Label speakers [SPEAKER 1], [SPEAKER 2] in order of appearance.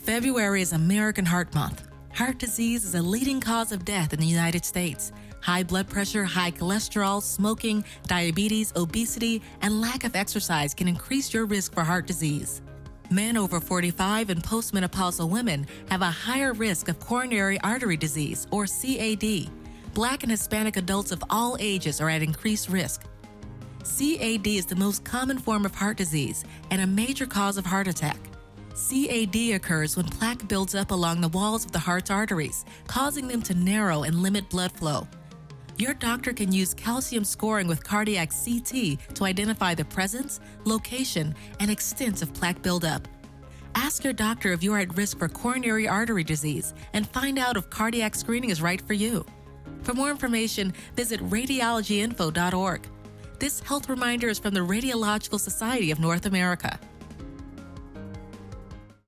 [SPEAKER 1] February is American Heart Month. Heart disease is a leading cause of death in the United States. High blood pressure, high cholesterol, smoking, diabetes, obesity, and lack of exercise can increase your risk for heart disease. Men over 45 and postmenopausal women have a higher risk of coronary artery disease, or CAD. Black and Hispanic adults of all ages are at increased risk. CAD is the most common form of heart disease and a major cause of heart attack. CAD occurs when plaque builds up along the walls of the heart's arteries, causing them to narrow and limit blood flow. Your doctor can use calcium scoring with cardiac CT to identify the presence, location, and extent of plaque buildup. Ask your doctor if you are at risk for coronary artery disease and find out if cardiac screening is right for you. For more information, visit radiologyinfo.org. This health reminder is from the Radiological Society of North America.